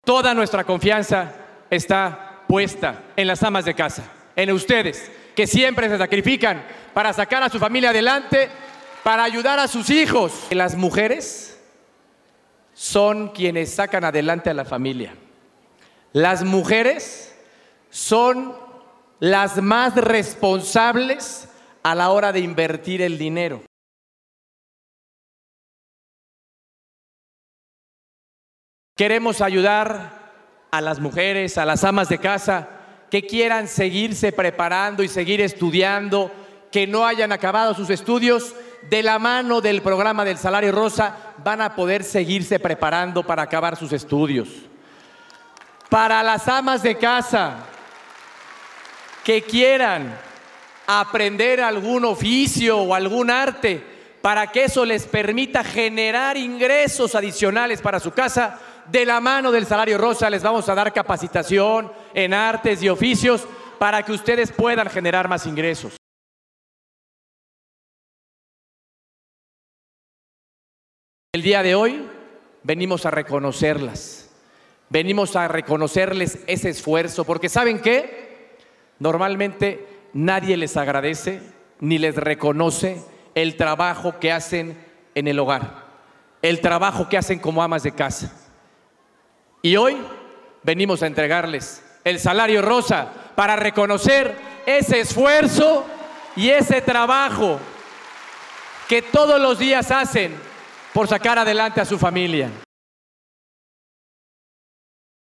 Toda nuestra confianza está puesta en las amas de casa, en ustedes, que siempre se sacrifican para sacar a su familia adelante, para ayudar a sus hijos. Las mujeres son quienes sacan adelante a la familia. Las mujeres son las más responsables a la hora de invertir el dinero. Queremos ayudar a las mujeres, a las amas de casa que quieran seguirse preparando y seguir estudiando, que no hayan acabado sus estudios. De la mano del programa del Salario Rosa van a poder seguirse preparando para acabar sus estudios. Para las amas de casa que quieran aprender algún oficio o algún arte, para que eso les permita generar ingresos adicionales para su casa, de la mano del Salario Rosa les vamos a dar capacitación en artes y oficios para que ustedes puedan generar más ingresos. El día de hoy venimos a reconocerlas, venimos a reconocerles ese esfuerzo, porque ¿saben qué? Normalmente nadie les agradece ni les reconoce el trabajo que hacen en el hogar, el trabajo que hacen como amas de casa. Y hoy venimos a entregarles el Salario Rosa para reconocer ese esfuerzo y ese trabajo que todos los días hacen por sacar adelante a su familia.